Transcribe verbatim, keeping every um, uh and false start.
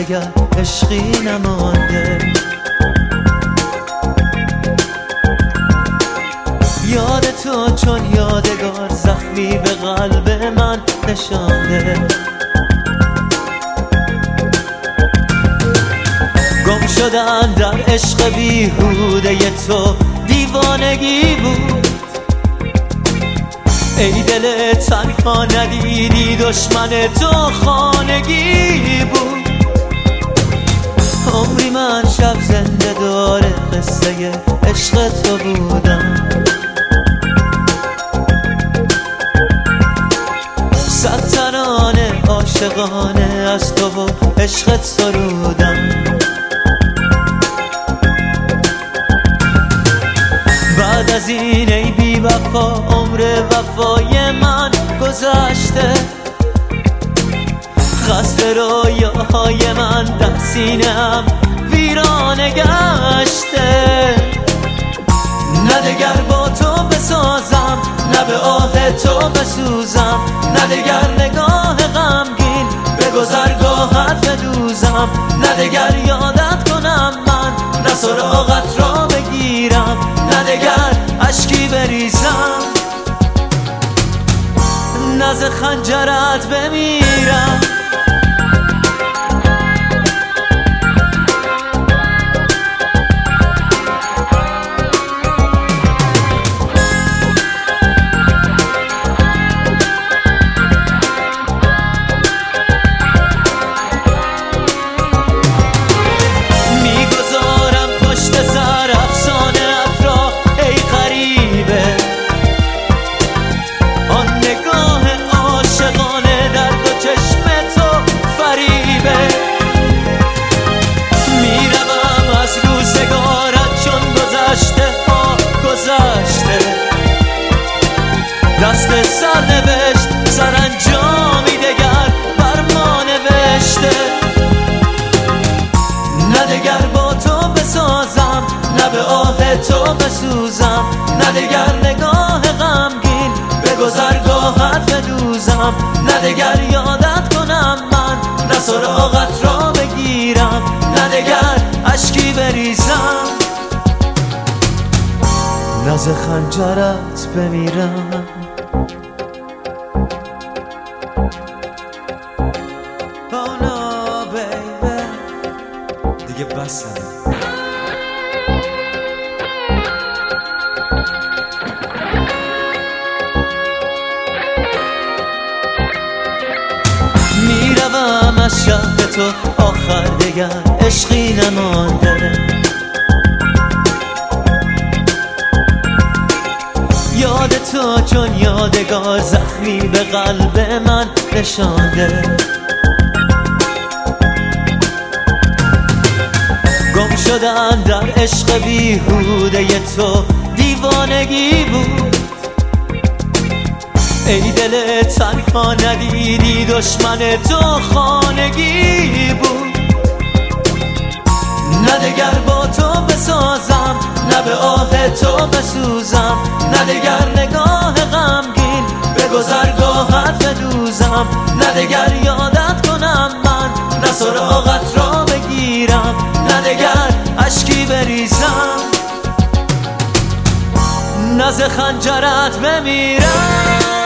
دگر عشقی نمانده. یاد تو چون یادگار زخمی به قلب من نشانده. گم شدن در عشق بیهوده تو دیوانگی بود. ای دل تنها ندیدی دشمن تو خانگی بود. عمری من شب زنده داره قصه عشق تو بودم. صد ترانه عاشقانه از تو و عشقت سرودم. بعد از این ای بی وفا عمر وفای من گذشته. قصر رویاهای من در سینه‌ام ویرانه گشته. نه دگر با تو بسازم نه به آه تو بسوزم. نه دگر نگاه غمگین به گذرگاهت بدوزم. نه دگر یادت کنم من نه سراغت را بگیرم. نه دگر اشکی بریزم نه ز خنجرت بمیرم. دست سرنوشت سرانجامی دگر بر ما نوشته. نه دگر با تو بسازم نه به آه تو بسوزم. نه دگر نگاه غمگین به گذرگاهت بدوزم. نه دگر یادت کنم من نه سراغت را بگیرم. نه دگر اشکی بریزم نه ز خنجرت بمیرم. Oh no baby دیگه بسه. میروم از شهر تو آخر دگر عشقی نمانده. یاد تو چون یادگار زخمی به قلب من نشانده. گم شدن در عشق بیهوده تو دیوانگی بود. ای دل تنها ندیدی دشمن تو خانگی بود. نه دگر با تو بسازم نه به آه تو بسوزم. نه دگر نگاه غمگین به گذرگاهت بدوزم. نه دگر یادت کنم من نه سراغت را بگیرم. نه دگر اشکی بریزم نه ز خنجرت بمیرم.